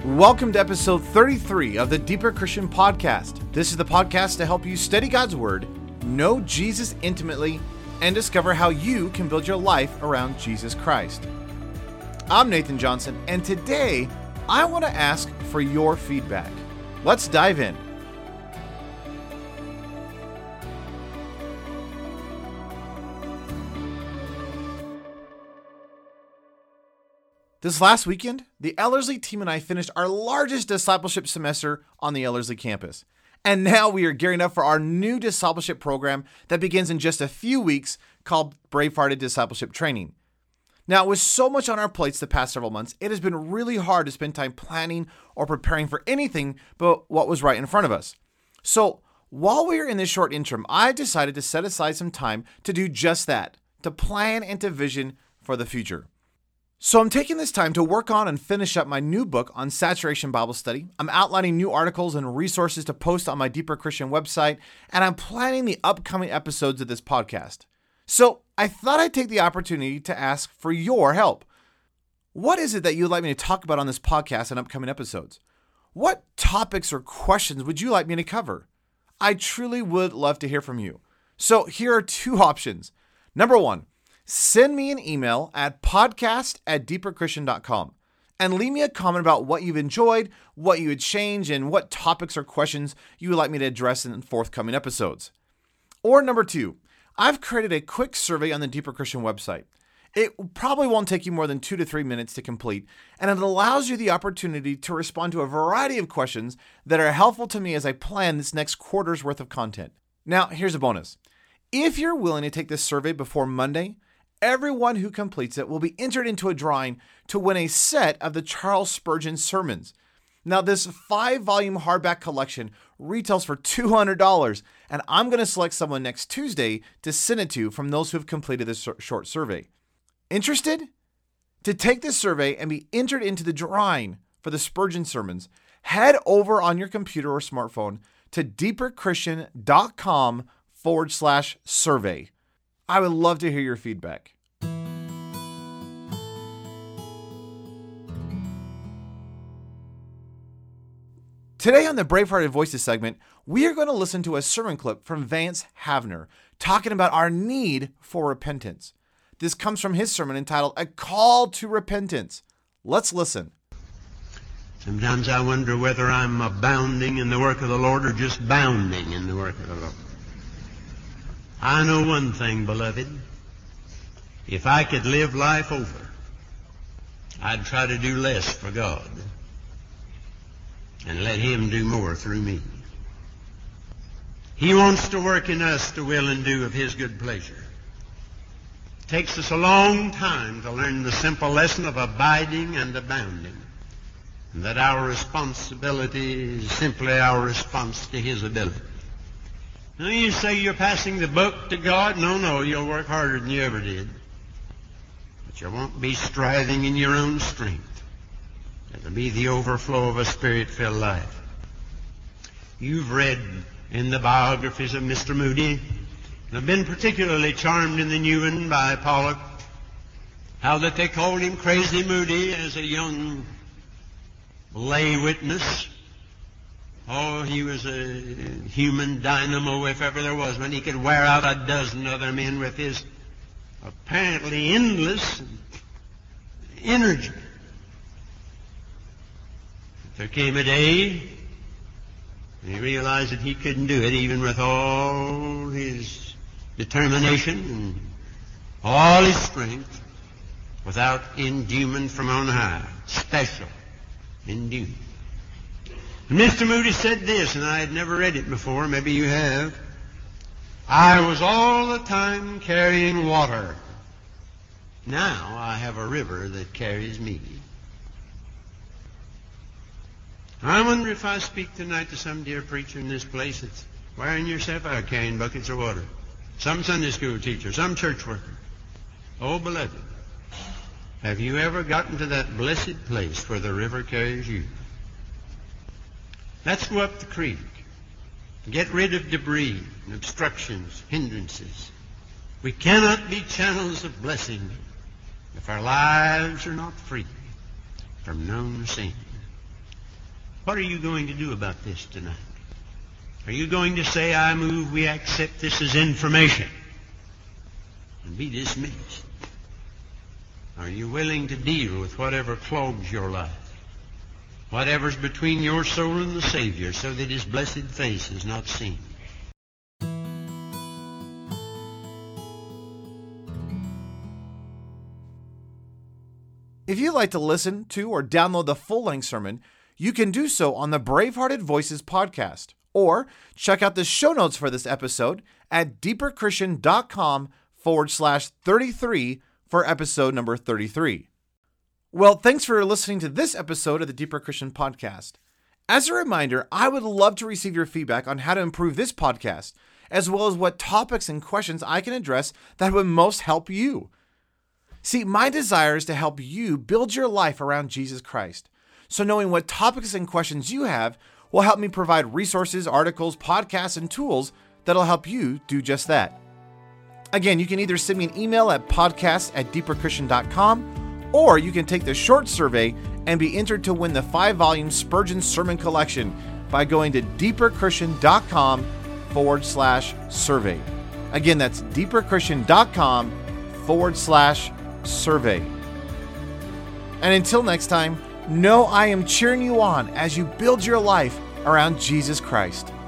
Welcome to episode 33 of the Deeper Christian Podcast. This is the podcast to help you study God's Word, know Jesus intimately, and discover how you can build your life around Jesus Christ. I'm Nathan Johnson, and today I want to ask for your feedback. Let's dive in. This last weekend, the Ellerslie team and I finished our largest discipleship semester on the Ellerslie campus. And now we are gearing up for our new discipleship program that begins in just a few weeks called Bravehearted Discipleship Training. Now, with so much on our plates the past several months, it has been really hard to spend time planning or preparing for anything but what was right in front of us. So, while we are in this short interim, I decided to set aside some time to do just that, to plan and to vision for the future. So I'm taking this time to work on and finish up my new book on Saturation Bible Study. I'm outlining new articles and resources to post on my Deeper Christian website, and I'm planning the upcoming episodes of this podcast. So I thought I'd take the opportunity to ask for your help. What is it that you'd like me to talk about on this podcast and upcoming episodes? What topics or questions would you like me to cover? I truly would love to hear from you. So here are two options. Number one, send me an email at podcast@deeperchristian.com and leave me a comment about what you've enjoyed, what you would change, and what topics or questions you would like me to address in forthcoming episodes. Or number two, I've created a quick survey on the Deeper Christian website. It probably won't take you more than 2 to 3 minutes to complete, and it allows you the opportunity to respond to a variety of questions that are helpful to me as I plan this next quarter's worth of content. Now, here's a bonus. If you're willing to take this survey before Monday, everyone who completes it will be entered into a drawing to win a set of the Charles Spurgeon sermons. Now, this 5-volume hardback collection retails for $200, and I'm going to select someone next Tuesday to send it to from those who have completed this short survey. Interested? To take this survey and be entered into the drawing for the Spurgeon sermons, head over on your computer or smartphone to deeperchristian.com/survey. I would love to hear your feedback. Today on the Bravehearted Voices segment, we are going to listen to a sermon clip from Vance Havner talking about our need for repentance. This comes from his sermon entitled A Call to Repentance. Let's listen. Sometimes I wonder whether I'm abounding in the work of the Lord or just bounding in the work of the Lord. I know one thing, beloved. If I could live life over, I'd try to do less for God and let Him do more through me. He wants to work in us to will and do of His good pleasure. It takes us a long time to learn the simple lesson of abiding and abounding, and that our responsibility is simply our response to His ability. Now you say you're passing the buck to God. No, you'll work harder than you ever did. But you won't be striving in your own strength. It'll be the overflow of a Spirit-filled life. You've read in the biographies of Mr. Moody, and I've been particularly charmed in the new one by Pollock, how that they called him Crazy Moody as a young lay witness. Oh, he was a human dynamo if ever there was one. He could wear out a dozen other men with his apparently endless energy. There came a day when he realized that he couldn't do it, even with all his determination and all his strength, without endowment from on high, special endowment. And Mr. Moody said this, and I had never read it before. Maybe you have. I was all the time carrying water. Now I have a river that carries me. I wonder if I speak tonight to some dear preacher in this place that's wearing yourself out carrying buckets of water. Some Sunday school teacher, some church worker. Oh, beloved, have you ever gotten to that blessed place where the river carries you? Let's go up the creek. Get rid of debris and obstructions, hindrances. We cannot be channels of blessing if our lives are not free from known sin. What are you going to do about this tonight? Are you going to say, I move, we accept this as information and be dismissed? Are you willing to deal with whatever clogs your life, whatever's between your soul and the Savior, so that His blessed face is not seen? If you'd like to listen to or download the full-length sermon, you can do so on the Bravehearted Voices podcast, or check out the show notes for this episode at deeperchristian.com/33 for episode number 33. Well, thanks for listening to this episode of the Deeper Christian Podcast. As a reminder, I would love to receive your feedback on how to improve this podcast, as well as what topics and questions I can address that would most help you. See, my desire is to help you build your life around Jesus Christ. So knowing what topics and questions you have will help me provide resources, articles, podcasts, and tools that'll help you do just that. Again, you can either send me an email at podcast@deeperchristian.com, or you can take the short survey and be entered to win the 5-volume Spurgeon Sermon Collection by going to deeperchristian.com/survey. Again, that's deeperchristian.com/survey. And until next time, know I am cheering you on as you build your life around Jesus Christ.